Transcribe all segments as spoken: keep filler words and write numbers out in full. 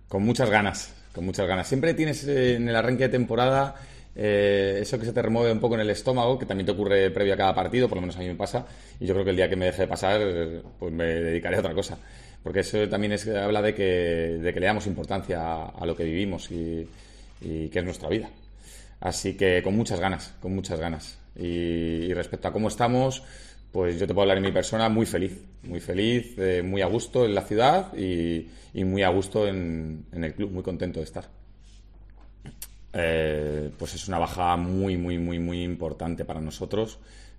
Con muchas ganas, con muchas ganas. Siempre tienes eh, en el arranque de temporada eh, eso que se te remueve un poco en el estómago, que también te ocurre previo a cada partido, por lo menos a mí me pasa, y yo creo que el día que me deje de pasar, pues me dedicaré a otra cosa. Porque eso también es, habla de que, de que le damos importancia a, a lo que vivimos y, y que es nuestra vida. Así que con muchas ganas, con muchas ganas. Y, y respecto a cómo estamos, pues yo te puedo hablar en mi persona muy feliz, muy feliz, eh, muy a gusto en la ciudad y, y muy a gusto en, en el club, muy contento de estar. Eh, pues es una baja muy, muy, muy, muy importante para nosotros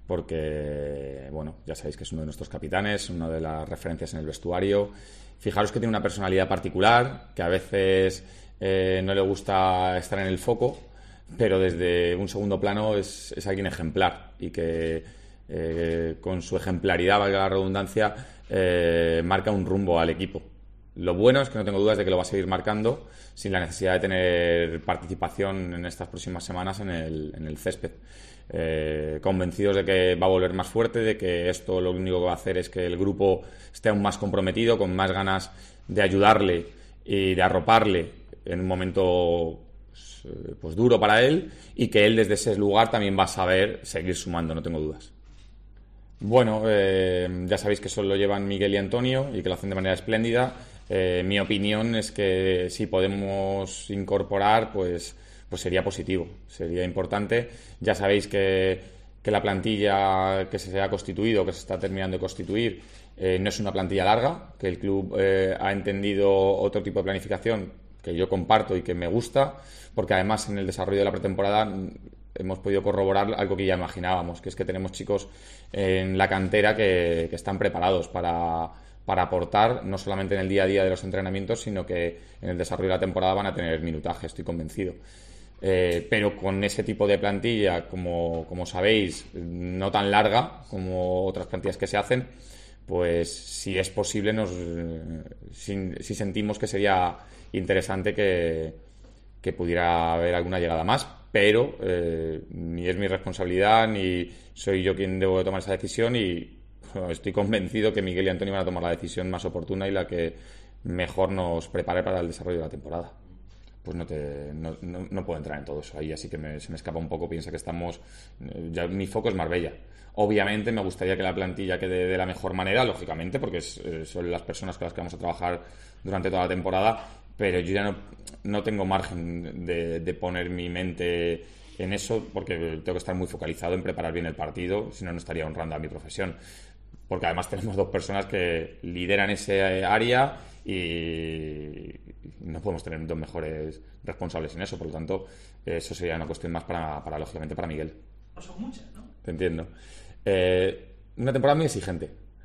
porque, bueno, ya sabéis que es uno de nuestros capitanes, una de las referencias en el vestuario. Fijaros que tiene una personalidad particular, que a veces eh, no le gusta estar en el foco, pero desde un segundo plano es, es alguien ejemplar y que eh, con su ejemplaridad, valga la redundancia, eh, marca un rumbo al equipo. Lo bueno es que no tengo dudas de que lo va a seguir marcando sin la necesidad de tener participación en estas próximas semanas en el, en el césped. Eh, convencidos de que va a volver más fuerte, de que esto lo único que va a hacer es que el grupo esté aún más comprometido, con más ganas de ayudarle y de arroparle en un momento pues, pues duro para él, y que él desde ese lugar también va a saber seguir sumando, no tengo dudas. Bueno, eh, ya sabéis que eso lo llevan Miguel y Antonio y que lo hacen de manera espléndida. Eh, mi opinión es que si podemos incorporar, pues, pues sería positivo, sería importante. Ya sabéis que, que la plantilla que se ha constituido, que se está terminando de constituir, eh, no es una plantilla larga, que el club eh, ha entendido otro tipo de planificación que yo comparto y que me gusta, porque además en el desarrollo de la pretemporada hemos podido corroborar algo que ya imaginábamos, que es que tenemos chicos en la cantera que, que están preparados para, para aportar, no solamente en el día a día de los entrenamientos, sino que en el desarrollo de la temporada van a tener minutaje, estoy convencido. Eh, pero con ese tipo de plantilla, como, como sabéis, no tan larga como otras plantillas que se hacen, pues si es posible, nos, si, si sentimos que sería interesante que, que pudiera haber alguna llegada más, pero eh, ni es mi responsabilidad ni soy yo quien debo de tomar esa decisión, y bueno, estoy convencido que Miguel y Antonio van a tomar la decisión más oportuna y la que mejor nos prepare para el desarrollo de la temporada. Pues no, te, no, no, no puedo entrar en todo eso ahí, así que me, se me escapa un poco. Piensa que estamos, ya mi foco es Marbella. Obviamente me gustaría que la plantilla quede de la mejor manera, lógicamente, porque es, eh, son las personas con las que vamos a trabajar durante toda la temporada, pero yo ya no, no tengo margen de, de poner mi mente en eso, porque tengo que estar muy focalizado en preparar bien el partido, si no, no estaría honrando a mi profesión. Porque además tenemos dos personas que lideran ese área y no podemos tener dos mejores responsables en eso, por lo tanto, eso sería una cuestión más para, para lógicamente, para Miguel. No son muchas, ¿no? Te entiendo. Eh, una temporada muy exigente.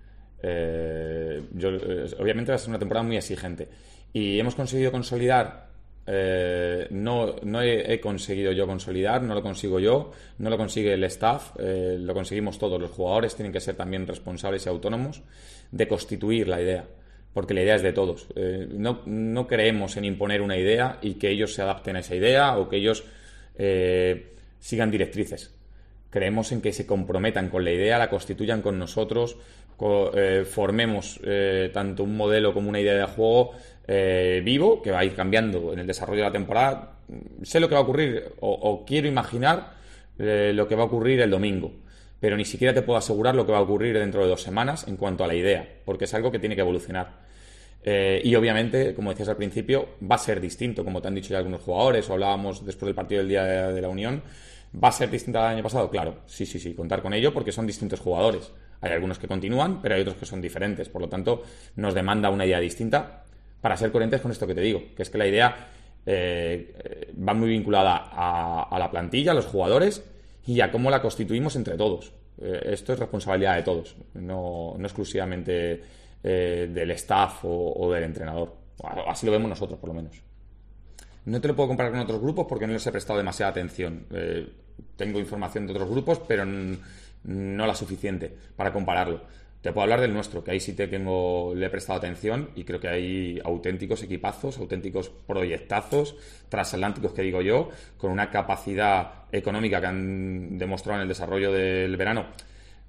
Eh, yo, eh, obviamente va a ser una temporada muy exigente. Y hemos conseguido consolidar. Eh, no no he, he conseguido yo consolidar, no lo consigo yo, no lo consigue el staff, eh, lo conseguimos todos. Los jugadores tienen que ser también responsables y autónomos de constituir la idea, porque la idea es de todos. Eh, no, no creemos en imponer una idea y que ellos se adapten a esa idea o que ellos eh, sigan directrices. Creemos en que se comprometan con la idea, la constituyan con nosotros, co- eh, formemos eh, tanto un modelo como una idea de juego eh, vivo, que va a ir cambiando en el desarrollo de la temporada. Sé lo que va a ocurrir, o, o quiero imaginar eh, lo que va a ocurrir el domingo, pero ni siquiera te puedo asegurar lo que va a ocurrir dentro de dos semanas en cuanto a la idea, porque es algo que tiene que evolucionar. Eh, y obviamente, como decías al principio, va a ser distinto, como te han dicho ya algunos jugadores, o hablábamos después del partido del Día de, de la Unión. ¿Va a ser distinta al año pasado? Claro, sí, sí, sí, contar con ello, porque son distintos jugadores. Hay algunos que continúan, pero hay otros que son diferentes. Por lo tanto, nos demanda una idea distinta para ser coherentes con esto que te digo, que es que la idea eh, va muy vinculada a, a la plantilla, a los jugadores y a cómo la constituimos entre todos. Eh, esto es responsabilidad de todos, no, no exclusivamente eh, del staff o, o del entrenador. Así lo vemos nosotros, por lo menos. No te lo puedo comparar con otros grupos porque no les he prestado demasiada atención. Eh, tengo información de otros grupos, pero n- no la suficiente para compararlo. Te puedo hablar del nuestro, que ahí sí te tengo, le he prestado atención y creo que hay auténticos equipazos, auténticos proyectazos transatlánticos, que digo yo, con una capacidad económica que han demostrado en el desarrollo del verano,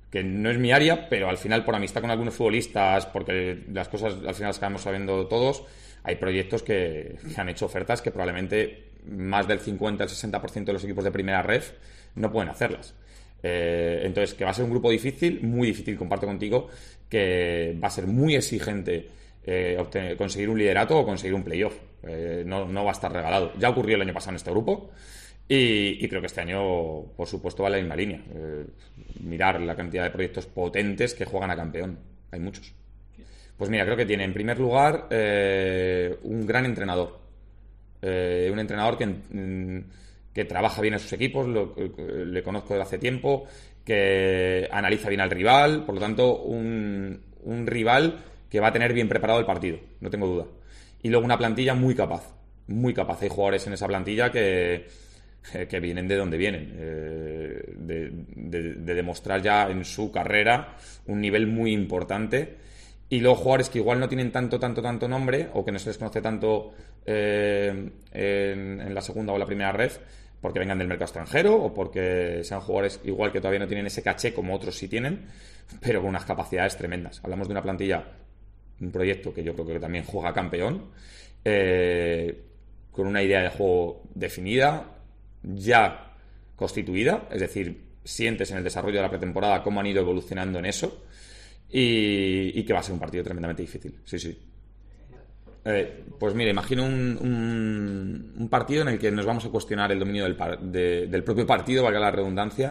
que no es mi área, pero al final por amistad con algunos futbolistas, porque las cosas al final las acabamos sabiendo todos, hay proyectos que, que han hecho ofertas que probablemente más del cincuenta al sesenta por ciento de los equipos de primera ref no pueden hacerlas. Eh, entonces, que va a ser un grupo difícil, muy difícil, comparto contigo, que va a ser muy exigente eh, obtener, conseguir un liderato o conseguir un playoff. Eh, no, no va a estar regalado. Ya ocurrió el año pasado en este grupo. Y, y creo que este año, por supuesto, va en la misma línea. Eh, mirar la cantidad de proyectos potentes que juegan a campeón. Hay muchos. Pues mira, creo que tiene en primer lugar eh, un gran entrenador. Eh, un entrenador que, mm, que trabaja bien a sus equipos, lo, le conozco desde hace tiempo, que analiza bien al rival, por lo tanto, un, un rival que va a tener bien preparado el partido, no tengo duda. Y luego una plantilla muy capaz, muy capaz. Hay jugadores en esa plantilla que que vienen de donde vienen, eh, de, de, de demostrar ya en su carrera un nivel muy importante, y luego jugadores que igual no tienen tanto, tanto, tanto nombre, o que no se les conoce tanto eh, en, en la segunda o la primera ref, porque vengan del mercado extranjero o porque sean jugadores igual que todavía no tienen ese caché como otros sí tienen, pero con unas capacidades tremendas. Hablamos de una plantilla, un proyecto que yo creo que también juega campeón, eh, con una idea de juego definida, ya constituida, es decir, sientes en el desarrollo de la pretemporada cómo han ido evolucionando en eso, y, y que va a ser un partido tremendamente difícil. Sí, sí. Eh, pues mira, imagino un, un, un partido en el que nos vamos a cuestionar el dominio del, par, de, del propio partido, valga la redundancia,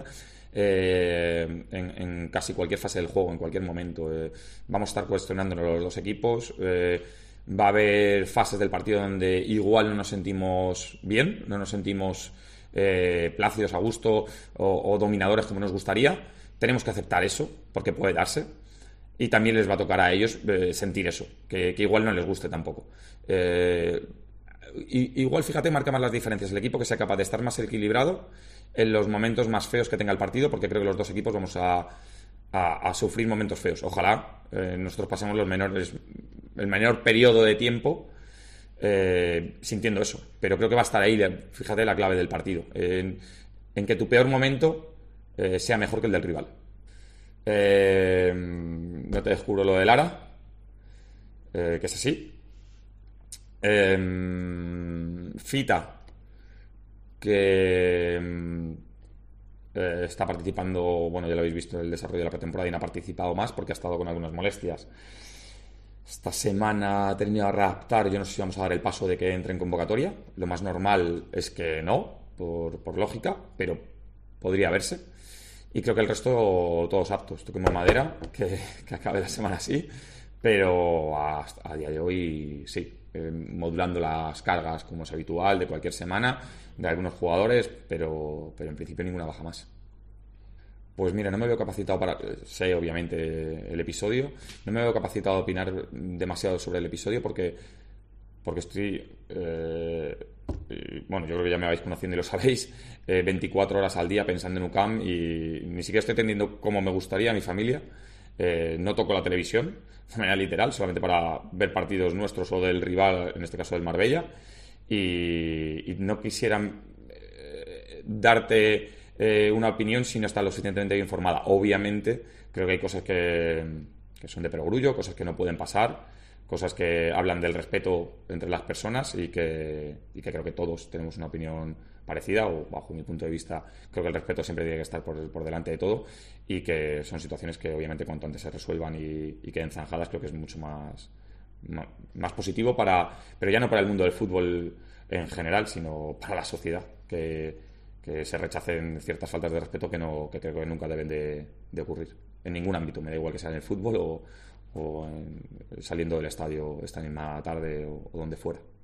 eh, en, en casi cualquier fase del juego, en cualquier momento. Eh, vamos a estar cuestionándonos los dos equipos. Eh, va a haber fases del partido donde igual no nos sentimos bien, no nos sentimos eh, plácidos, a gusto o, o dominadores como nos gustaría. Tenemos que aceptar eso, porque puede darse. Y también les va a tocar a ellos eh, sentir eso, que, que igual no les guste tampoco. Eh, y, igual, fíjate, marca más las diferencias el equipo que sea capaz de estar más equilibrado en los momentos más feos que tenga el partido, porque creo que los dos equipos vamos a, a, a sufrir momentos feos. Ojalá eh, nosotros pasemos los menores, el menor periodo de tiempo eh, sintiendo eso. Pero creo que va a estar ahí, fíjate, la clave del partido. En, en que tu peor momento eh, sea mejor que el del rival. Eh, no te descubro lo de Lara, eh, que es así. Eh, Fita, que eh, está participando, bueno, ya lo habéis visto en el desarrollo de la pretemporada y no ha participado más porque ha estado con algunas molestias. Esta semana ha terminado de readaptar. Yo no sé si vamos a dar el paso de que entre en convocatoria. Lo más normal es que no, por, por lógica, pero podría verse. Y creo que el resto todos aptos. Toquemos madera, que, que acabe la semana así, pero a, a día de hoy sí, eh, modulando las cargas como es habitual de cualquier semana de algunos jugadores, pero, pero en principio ninguna baja más. Pues mira, no me veo capacitado para... Sé, obviamente, el episodio. No me veo capacitado a opinar demasiado sobre el episodio porque, porque estoy... Eh, bueno, yo creo que ya me vais conociendo y lo sabéis, eh, veinticuatro horas al día pensando en U C A M y ni siquiera estoy atendiendo como me gustaría a mi familia. Eh, no toco la televisión de manera literal, solamente para ver partidos nuestros o del rival, en este caso del Marbella. Y, y no quisiera eh, darte eh, una opinión si no está lo suficientemente bien informada. Obviamente, creo que hay cosas que, que son de perogrullo, cosas que no pueden pasar, cosas que hablan del respeto entre las personas y que, y que creo que todos tenemos una opinión parecida, o bajo mi punto de vista creo que el respeto siempre tiene que estar por, por delante de todo, y que son situaciones que obviamente cuanto antes se resuelvan y, y queden zanjadas, creo que es mucho más, más, más positivo para, pero ya no para el mundo del fútbol en general, sino para la sociedad, que, que se rechacen ciertas faltas de respeto que, no, que creo que nunca deben de, de ocurrir en ningún ámbito, me da igual que sea en el fútbol o o en, saliendo del estadio esta misma tarde o, o donde fuera.